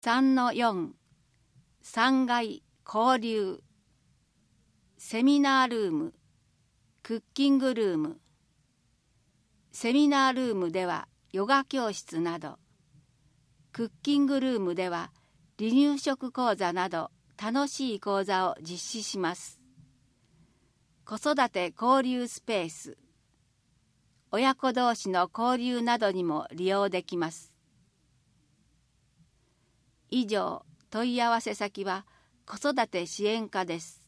3-4 3階交流セミナールームクッキングルームセミナールームではヨガ教室など、クッキングルームでは離乳食講座など楽しい講座を実施します。子育て交流スペース、親子同士の交流などにも利用できます。以上、問い合わせ先は子育て支援課です。